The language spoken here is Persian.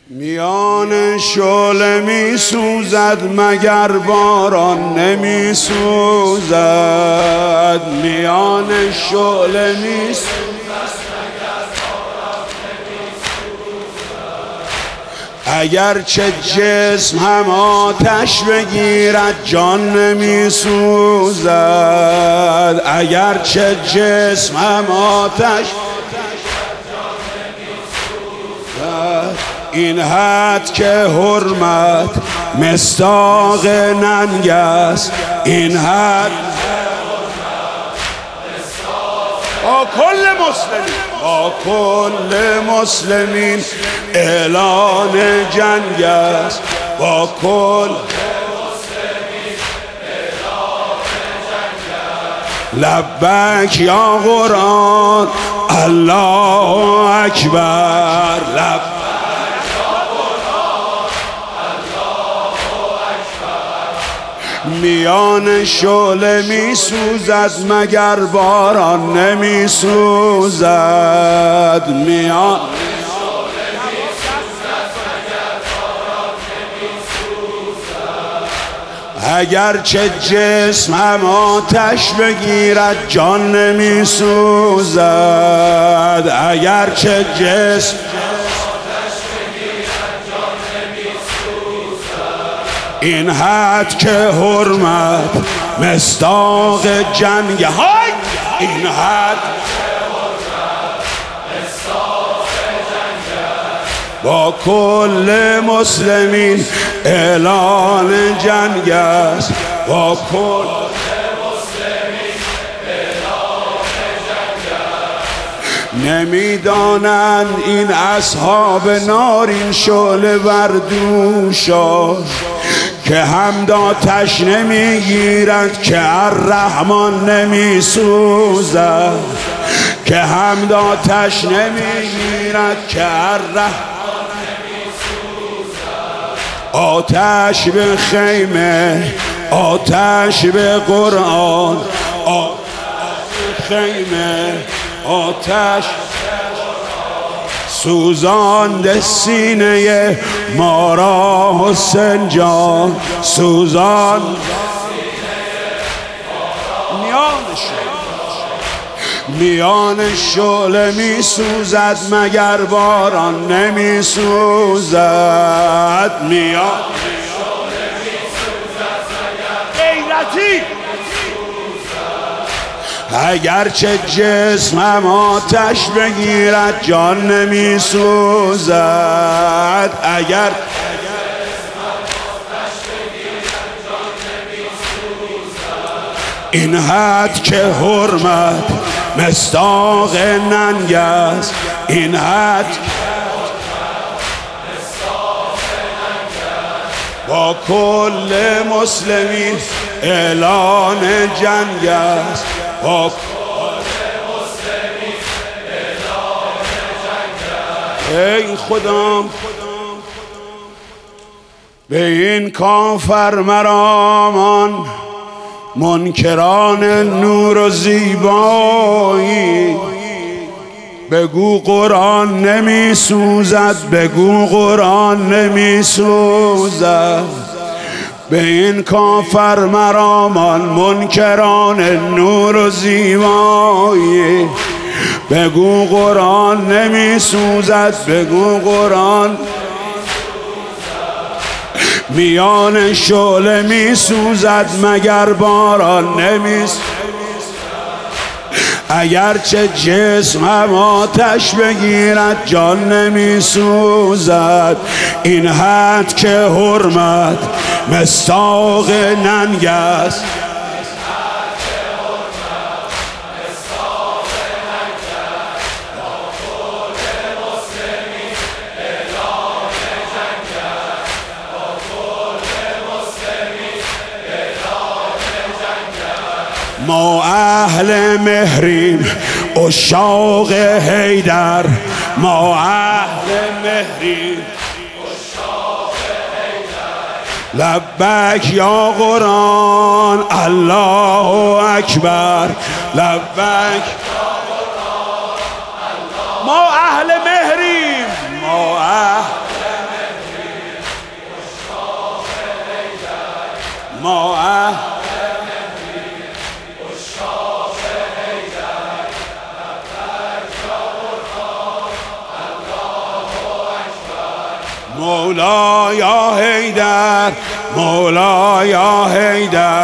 میان شعله می سوزد مگر باران نمی سوزد. میان شعله می سوزد مگر باران نمی سوزد. اگرچه جسم هم آتش بگیرد جان نمی سوزد. اگرچه جسم هم آتش این حد که حرمت مصداق ننگ است. این حد با کل مسلمین اعلان جنگ است. با کل مسلمین اعلان جنگ است. لبیک یا قرآن الله اکبر. میان شعله می سوزد مگر باران نمی سوزد. میان شعله می سوزد مگر باران نمی سوزد. اگرچه جسم هم آتش بگیرد جان نمی سوزد. اگرچه جسم این حد که حرمت مصداق جنگ. های این حد که حرمت مصداق جنگ با کل مسلمین اعلان جنگ است. با کل مسلمین اعلان جنگ است. نمیدانند این اصحاب نارین شعله بردوشا که هم آتش نمیگیرند که الرحمن نمی سوزد. که هم آتش نمیگیرند که الرحمن نمی سوزد. آتش به خیمه، آتش به قرآن، آتش به خیمه، آتش سوزانده سینه ما را حسین جان. سوزان میان شعله می سوزد مگر باران نمی سوزد. میان شعله می سوزد مگر غیرتی. اگرچه جسم هم آتش بگیرد جان نمی سوزد. اگر این حد که حرمت مصداق ننگ است. این حد با کل مسلمین اعلان جنگ است. با کل مسلمین اعلان جنگ است. ای خدا به این کافر مرامان منکران نور و زیبایی بگو قرآن نمی سوزد. بگو قرآن نمی سوزد. به این کافر مرامان منکران نور و زیبایی بگو قرآن نمی سوزد. بگو قرآن میان شعله می سوزد مگر باران نمی سوزد. اگرچه جسم هم آتش بگیرد جان نمی سوزد. این حد که حرمت مصداق ننگ است. ما اهل مهریم عشاق حیدر. ما اهل مهریم عشاق حیدر. لبیک یا قرآن الله اکبر. لبیک یا قرآن الله. ما اهل مهریم. ما اهل مولا یا حیدر مولا یا حیدر